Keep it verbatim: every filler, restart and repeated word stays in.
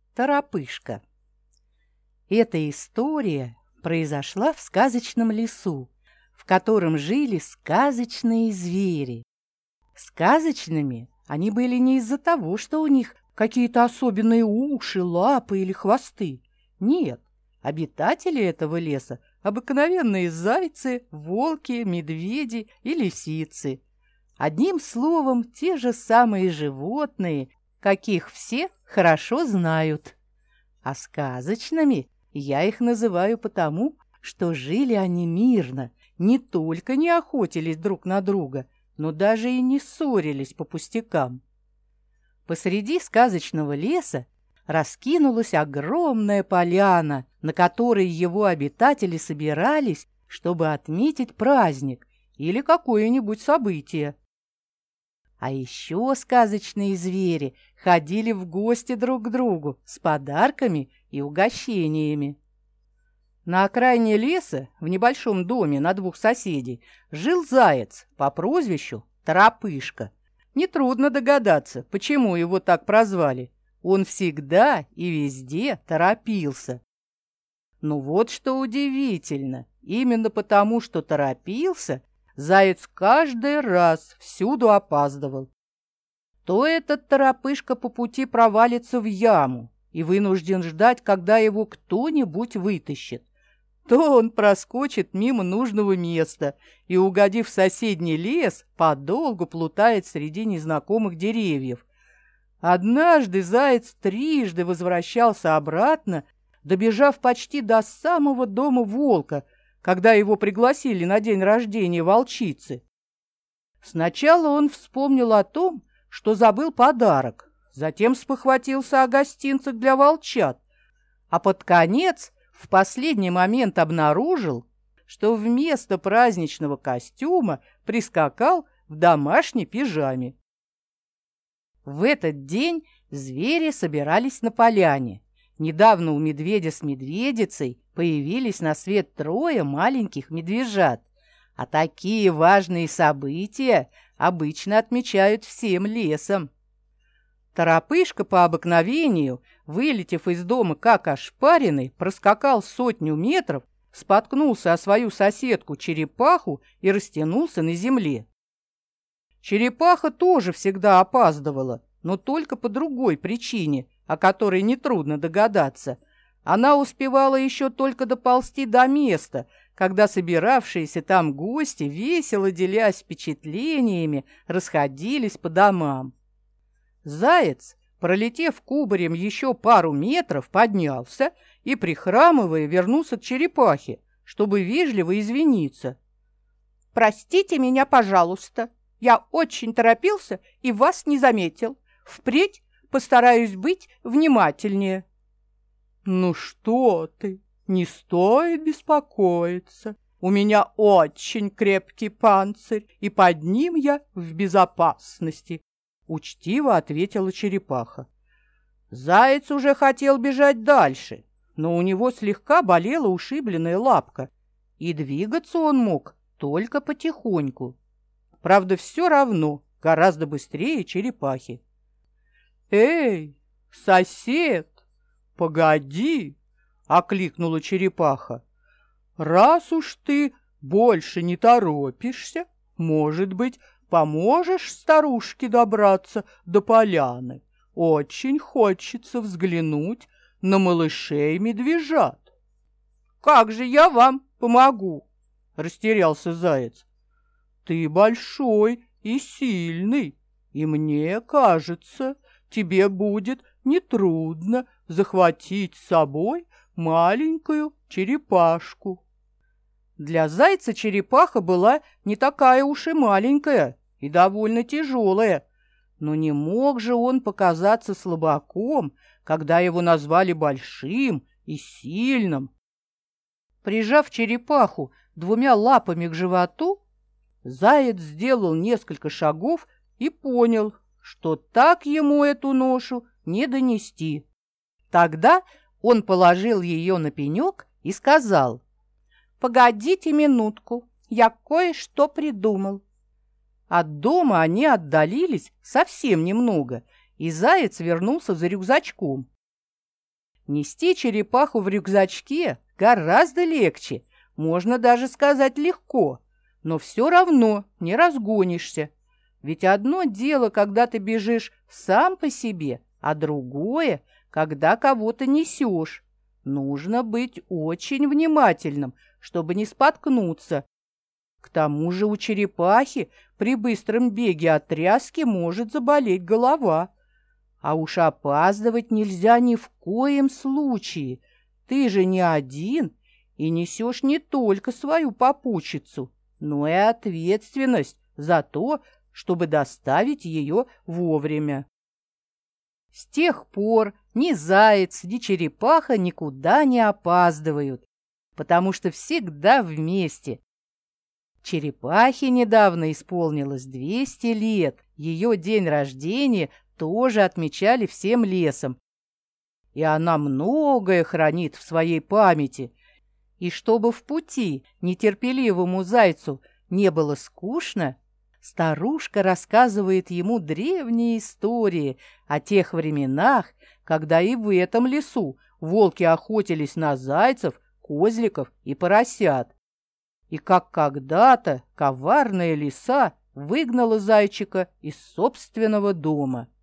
Торопышка. Эта история произошла в сказочном лесу, в котором жили сказочные звери. Сказочными они были не из-за того, что у них какие-то особенные уши, лапы или хвосты. Нет, обитатели этого леса – обыкновенные зайцы, волки, медведи и лисицы. Одним словом, те же самые животные, каких все хорошо знают. А сказочными я их называю потому, что жили они мирно, не только не охотились друг на друга, но даже и не ссорились по пустякам. Посреди сказочного леса раскинулась огромная поляна, на которой его обитатели собирались, чтобы отметить праздник или какое-нибудь событие. А еще сказочные звери ходили в гости друг к другу с подарками и угощениями. На окраине леса, в небольшом доме на двух соседей, жил заяц по прозвищу Торопышка. Нетрудно догадаться, почему его так прозвали. Он всегда и везде торопился. Но вот что удивительно, именно потому, что торопился, заяц каждый раз всюду опаздывал. То этот Торопышка по пути провалится в яму и вынужден ждать, когда его кто-нибудь вытащит, то он проскочит мимо нужного места и, угодив в соседний лес, подолгу плутает среди незнакомых деревьев. Однажды заяц трижды возвращался обратно, добежав почти до самого дома волка, когда его пригласили на день рождения волчицы. Сначала он вспомнил о том, что забыл подарок, затем спохватился о гостинцах для волчат, а под конец в последний момент обнаружил, что вместо праздничного костюма прискакал в домашней пижаме. В этот день звери собирались на поляне. Недавно у медведя с медведицей появились на свет трое маленьких медвежат, а такие важные события обычно отмечают всем лесом. Торопышка по обыкновению, вылетев из дома как ошпаренный, проскакал сотню метров, споткнулся о свою соседку черепаху и растянулся на земле. Черепаха тоже всегда опаздывала, но только по другой причине, о которой нетрудно догадаться. Она успевала еще только доползти до места, когда собиравшиеся там гости, весело делясь впечатлениями, расходились по домам. Заяц, пролетев кубарем еще пару метров, поднялся и, прихрамывая, вернулся к черепахе, чтобы вежливо извиниться. «Простите меня, пожалуйста. Я очень торопился и вас не заметил. Впредь постараюсь быть внимательнее». «Ну что ты, не стоит беспокоиться. У меня очень крепкий панцирь, и под ним я в безопасности», — учтиво ответила черепаха. Заяц уже хотел бежать дальше, но у него слегка болела ушибленная лапка, и двигаться он мог только потихоньку. Правда, все равно гораздо быстрее черепахи. «Эй, сосед, погоди!» — окликнула черепаха. «Раз уж ты больше не торопишься, может быть, поможешь старушке добраться до поляны? Очень хочется взглянуть на малышей-медвежат». «Как же я вам помогу?» — растерялся заяц. «Ты большой и сильный, и мне кажется, тебе будет нетрудно захватить с собой маленькую черепашку». Для зайца черепаха была не такая уж и маленькая и довольно тяжелая, но не мог же он показаться слабаком, когда его назвали большим и сильным. Прижав черепаху двумя лапами к животу, заяц сделал несколько шагов и понял, что так ему эту ношу не донести. Тогда он положил ее на пенек и сказал: «Погодите минутку, я кое-что придумал». От дома они отдалились совсем немного, и заяц вернулся за рюкзачком. Нести черепаху в рюкзачке гораздо легче, можно даже сказать легко, но все равно не разгонишься. Ведь одно дело, когда ты бежишь сам по себе, а другое, когда кого-то несешь. Нужно быть очень внимательным, чтобы не споткнуться. К тому же у черепахи при быстром беге от тряски может заболеть голова. А уж опаздывать нельзя ни в коем случае. Ты же не один и несешь не только свою попутчицу, но и ответственность за то, чтобы доставить ее вовремя. С тех пор ни заяц, ни черепаха никуда не опаздывают, потому что всегда вместе. Черепахе недавно исполнилось двести лет, ее день рождения тоже отмечали всем лесом. И она многое хранит в своей памяти. И чтобы в пути нетерпеливому зайцу не было скучно, старушка рассказывает ему древние истории о тех временах, когда и в этом лесу волки охотились на зайцев, козликов и поросят. И как когда-то коварная лиса выгнала зайчика из собственного дома.